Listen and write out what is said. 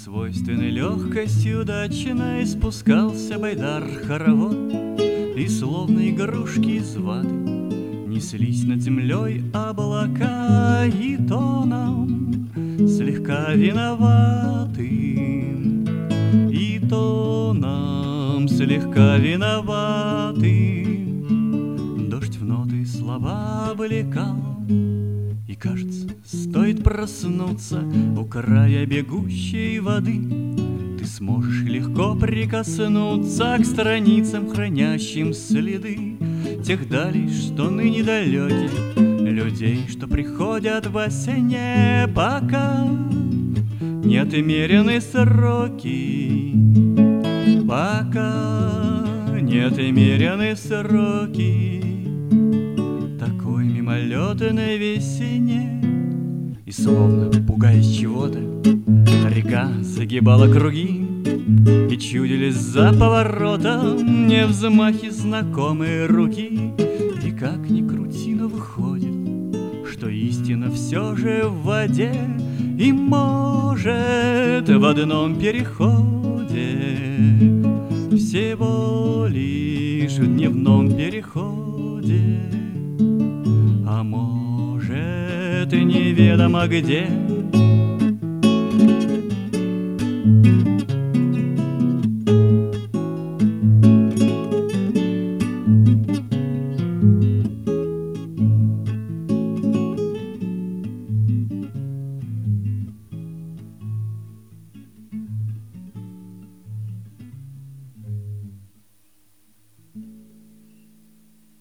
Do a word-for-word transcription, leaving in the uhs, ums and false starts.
Свойственной легкостью дачиной спускался байдар хоровод, и словно игрушки из ваты неслись над землей облака, и тоном слегка виноватым, и тоном слегка виноватым дождь в ноты слова облекал. И кажется, стоит проснуться у края бегущей воды, ты сможешь легко прикоснуться к страницам, хранящим следы тех далей, что ныне далеки, людей, что приходят во сне, пока не отмерены сроки, пока не отмерены сроки такой мимолетной весенне. И словно пугаясь чего-то, река загибала круги, и чудились за поворотом не взмахи знакомой руки. И как ни крути, но выходит, что истина все же в воде, и может в одном переходе, всего лишь в дневном переходе, а может и неведомо где,